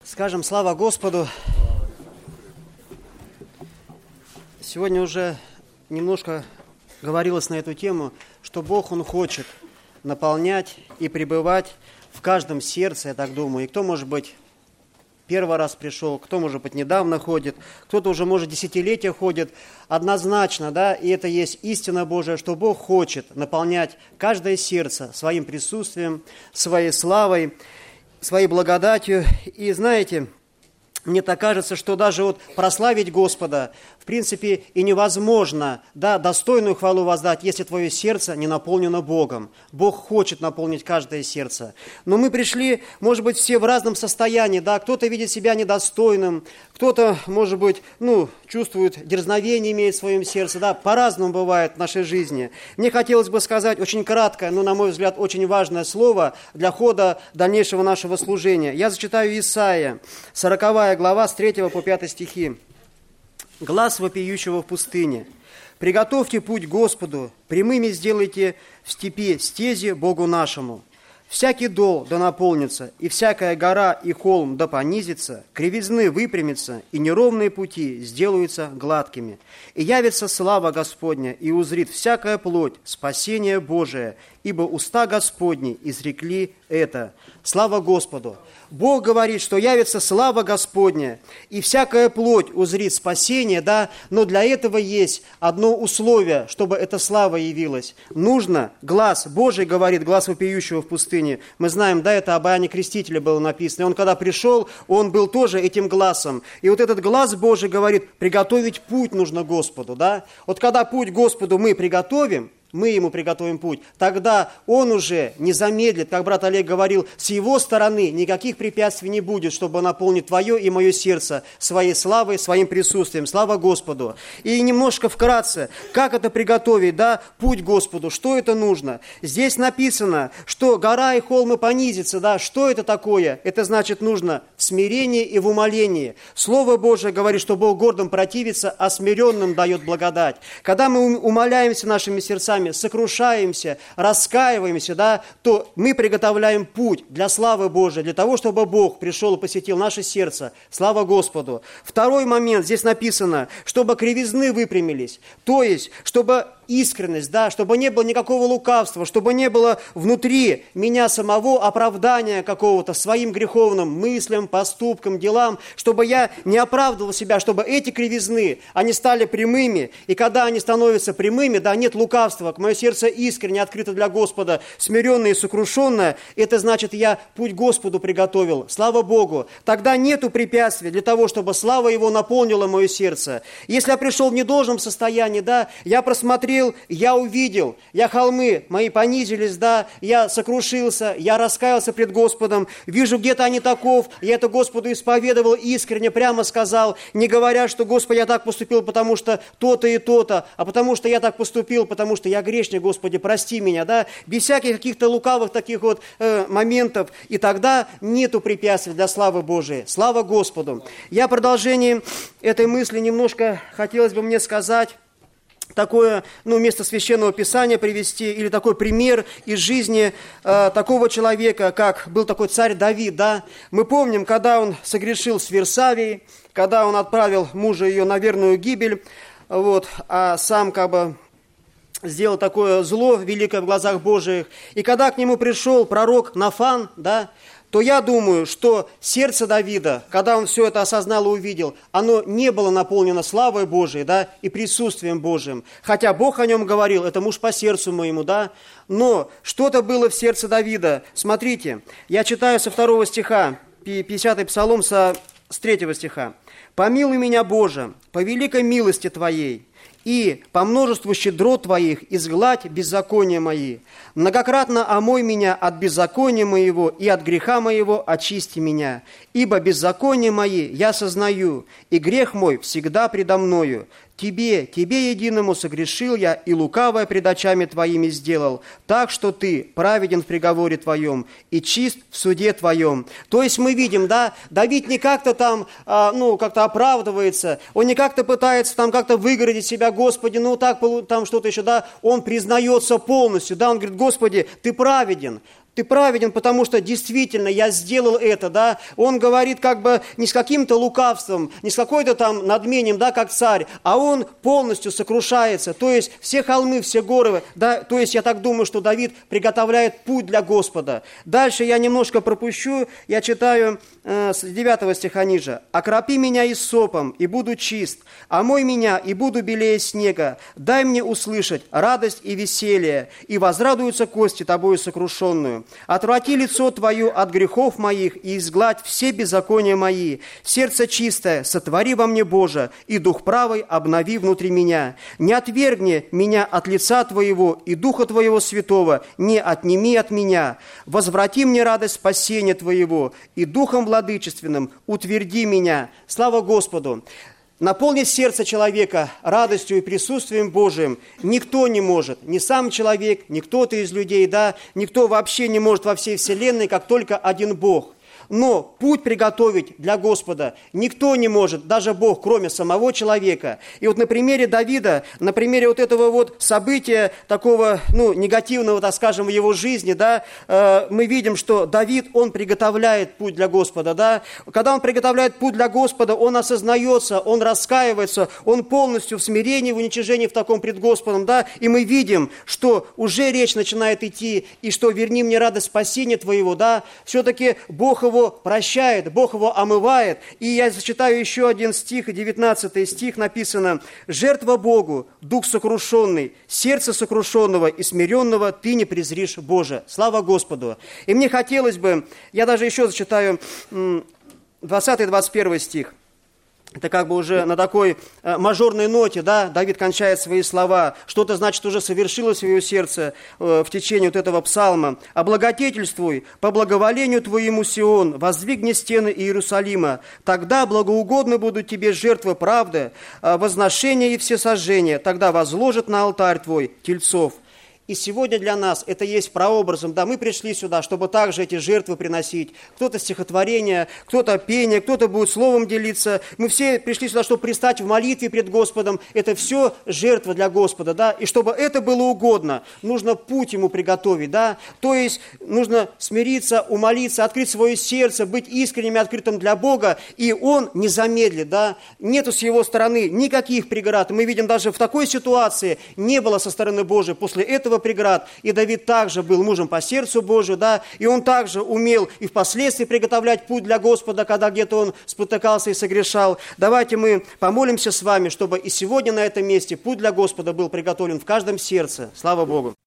Скажем слава Господу. Сегодня уже немножко говорилось на эту тему, что Бог, Он хочет наполнять и пребывать в каждом сердце, я так думаю. И кто, может быть, первый раз пришел, кто, может быть, недавно ходит, кто-то уже, может, десятилетия ходит. Однозначно, да, и это есть истина Божия, что Бог хочет наполнять каждое сердце своим присутствием, своей славой, своей благодатью. И знаете, мне так кажется, что даже вот прославить Господа, в принципе, и невозможно, да, достойную хвалу воздать, если твое сердце не наполнено Богом. Бог хочет наполнить каждое сердце. Но мы пришли, может быть, все в разном состоянии, да, кто-то видит себя недостойным, кто-то, может быть, чувствует дерзновение, имеет в своем сердце, да, по-разному бывает в нашей жизни. Мне хотелось бы сказать очень краткое, но, на мой взгляд, очень важное слово для хода дальнейшего нашего служения. Я зачитаю Исаия, 40 глава, с 3 по 5 стихи. «Глас вопиющего в пустыне. Приготовьте путь Господу, прямыми сделайте в степи стези Богу нашему. Всякий дол да наполнится, и всякая гора и холм да понизится, кривизны выпрямятся, и неровные пути сделаются гладкими. И явится слава Господня, и узрит всякая плоть спасение Божие, ибо уста Господни изрекли это». Слава Господу! Бог говорит, что явится слава Господня, и всякая плоть узрит спасение, да, но для этого есть одно условие, чтобы эта слава явилась. Нужно глаз Божий, говорит, глаз вопиющего в пустыне. Мы знаем, да, это об Иоанне Крестителе было написано. И он, когда пришел, он был тоже этим глазом. И вот этот глаз Божий говорит, приготовить путь нужно Господу, да. Вот когда путь Господу мы приготовим, мы ему приготовим путь, тогда он уже не замедлит, как брат Олег говорил, с его стороны никаких препятствий не будет, чтобы наполнить твое и мое сердце своей славой, своим присутствием. Слава Господу! И немножко вкратце, как это приготовить, да, путь Господу, что это нужно? Здесь написано, что гора и холмы понизятся, да, что это такое? Это значит, нужно в смирении и в умолении. Слово Божие говорит, что Бог гордым противится, а смиренным дает благодать. Когда мы умоляемся нашими сердцами, сокрушаемся, раскаиваемся, да, то мы приготовляем путь для славы Божией, для того, чтобы Бог пришел и посетил наше сердце. Слава Господу! Второй момент, здесь написано, чтобы кривизны выпрямились, то есть, чтобы искренность, да, чтобы не было никакого лукавства, чтобы не было внутри меня самого оправдания какого-то своим греховным мыслям, поступкам, делам, чтобы я не оправдывал себя, чтобы эти кривизны, они стали прямыми, и когда они становятся прямыми, да, нет лукавства, мое сердце искренне открыто для Господа, смиренное и сокрушенное, это значит, я путь Господу приготовил, слава Богу, тогда нету препятствий для того, чтобы слава Его наполнила мое сердце. Если я пришел в недолжном состоянии, да, я просмотрел, я увидел, я холмы мои понизились, да, я сокрушился, я раскаялся пред Господом, вижу, где-то они таков, я это Господу исповедовал искренне, прямо сказал, не говоря, что, Господи, я так поступил, потому что то-то и то-то, а потому что я так поступил, потому что я грешник, Господи, прости меня, да, без всяких каких-то лукавых таких вот моментов, и тогда нету препятствий для славы Божией. Слава Господу! Я в продолжении этой мысли немножко хотелось бы мне сказать, такое, место Священного Писания привести, или такой пример из жизни такого человека, как был такой царь Давид, да. Мы помним, когда он согрешил с Версавией, когда он отправил мужа ее на верную гибель, вот, а сам сделал такое зло великое в глазах Божиих. И когда к нему пришел пророк Нафан, да, то я думаю, что сердце Давида, когда он все это осознал и увидел, оно не было наполнено славой Божией, да, и присутствием Божьим. Хотя Бог о нем говорил, это муж по сердцу моему, да, но что-то было в сердце Давида. Смотрите, я читаю со 2 стиха, 50-й псалом с 3 стиха. «Помилуй меня, Боже, по великой милости Твоей, и по множеству щедрот Твоих изгладь беззакония мои. Многократно омой меня от беззакония моего, и от греха моего очисти меня. Ибо беззаконие мои я сознаю, и грех мой всегда предо мною. Тебе единому согрешил я, и лукавое пред очами Твоими сделал, так что Ты праведен в приговоре Твоем и чист в суде Твоем». То есть мы видим, да, Давид не как-то там, как-то оправдывается, он не как-то пытается там как-то выгородить себя, Господи, там что-то еще, да, он признается полностью, да, он говорит, Господи, Ты праведен. Ты праведен, потому что действительно я сделал это, да. Он говорит как бы не с каким-то лукавством, не с какой-то там надмением, да, как царь, а он полностью сокрушается. То есть все холмы, все горы, да, то есть я так думаю, что Давид приготовляет путь для Господа. Дальше я немножко пропущу, я читаю с 9 стиха ниже. «Окропи меня иссопом, и буду чист, омой меня, и буду белее снега. Дай мне услышать радость и веселье, и возрадуются кости тобою сокрушенную. Отврати лицо Твое от грехов моих и изгладь все беззакония мои. Сердце чистое сотвори во мне, Боже, и дух правый обнови внутри меня. Не отвергни меня от лица Твоего, и Духа Твоего Святого не отними от меня. Возврати мне радость спасения Твоего, и Духом владычественным утверди меня». Слава Господу! Наполнить сердце человека радостью и присутствием Божиим никто не может, ни сам человек, ни кто-то из людей, да, никто вообще не может во всей вселенной, как только один Бог. Но путь приготовить для Господа никто не может, даже Бог, кроме самого человека. И вот на примере Давида, на примере вот этого вот события, такого, негативного, так скажем, в его жизни, да, мы видим, что Давид, он приготовляет путь для Господа, да. Когда он приготовляет путь для Господа, он осознается, он раскаивается, он полностью в смирении, в уничижении в таком пред Господом, да. И мы видим, что уже речь начинает идти, и что «верни мне радость спасения Твоего», да. Все-таки Бог его прощает, Бог его омывает. И я зачитаю еще один стих, 19 стих написано: «Жертва Богу, дух сокрушенный, сердце сокрушенного и смиренного ты не презришь, Боже». Слава Господу! И мне хотелось бы, я даже еще зачитаю 20-21 стих. Это как бы уже на такой мажорной ноте, да, Давид кончает свои слова. Что-то, значит, уже совершилось в его сердце в течение вот этого псалма. «Облагодетельствуй по благоволению Твоему, Сион, воздвигни стены Иерусалима. Тогда благоугодны будут Тебе жертвы правды, возношения и всесожжения. Тогда возложат на алтарь Твой тельцов». И сегодня для нас это есть прообразом. Да, мы пришли сюда, чтобы также эти жертвы приносить. Кто-то стихотворение, кто-то пение, кто-то будет словом делиться. Мы все пришли сюда, чтобы пристать в молитве пред Господом. Это все жертва для Господа, да. И чтобы это было угодно, нужно путь Ему приготовить, да. То есть нужно смириться, умолиться, открыть свое сердце, быть искренним и открытым для Бога. И Он не замедлит, да. Нету с Его стороны никаких преград. Мы видим, даже в такой ситуации не было со стороны Божией после этого преград. И Давид также был мужем по сердцу Божию, да, и он также умел и впоследствии приготовлять путь для Господа, когда где-то он спотыкался и согрешал. Давайте мы помолимся с вами, чтобы и сегодня на этом месте путь для Господа был приготовлен в каждом сердце. Слава Богу!